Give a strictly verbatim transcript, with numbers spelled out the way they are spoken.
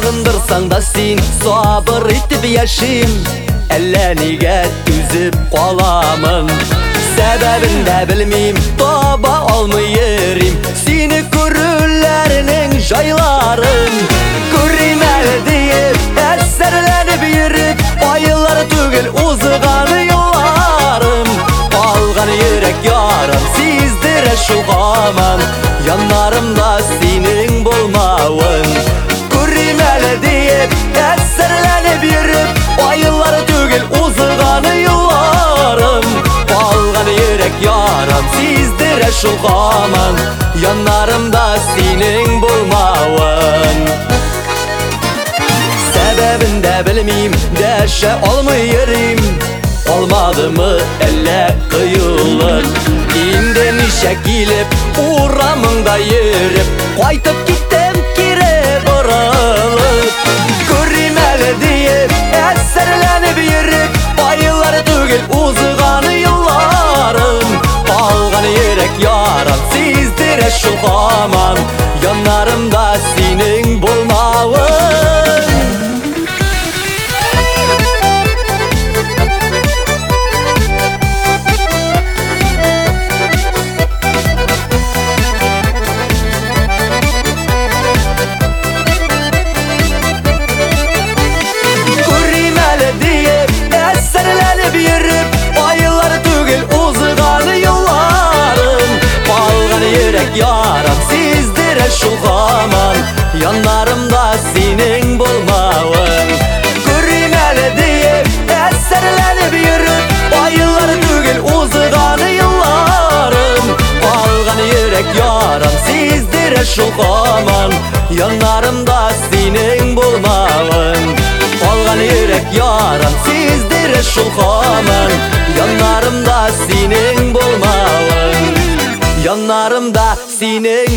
Sağındırsan da sen sabır etip yaşayım. Ellerine düzüp kalamın sebebini de bilmeyim, taba olmayırım. Seni görürlerinin jayların görmeli deyip eserlenip yürüp ayılları tügül uzğanı yıllarım. Algan yürek yarım sizdire şu gaman, yanlarımda senin bulmağın. Görmeli deyip eserlenip yürüp ayılları tügül uzğanı yıllarım. Algan yürek yarım sizdire şu gaman, yanlarımda senin bulmağın. Sebebini de bilmeyim, deşe olmayırım. Olmadı mı elle kıyılır, İnden işe gelip uğramında yürüp kaytıp gittim kire bırılıp. Görmeli deyip eserlenip yürüp ayılları tügül uzğanı yıllarım. Algan yürek yaram sizdire şu gaman, yanlarımda senin bulmağın. Eserlenip yürüp ayıları tügül uzğanı yıllarım. Balgan yürek yaram sizdire şu gaman, yanlarımda senin bulmağın. Görmeli deyip eserlenip yürüp ayıları tügül uzğanı yıllarım. Balgan yürek yaram sizdire şu gaman, yanlarımda senin bulmağın. Algan yürek yaram sizdire şu gaman, yanlarımda senin bulmağın. Yanlarımda senin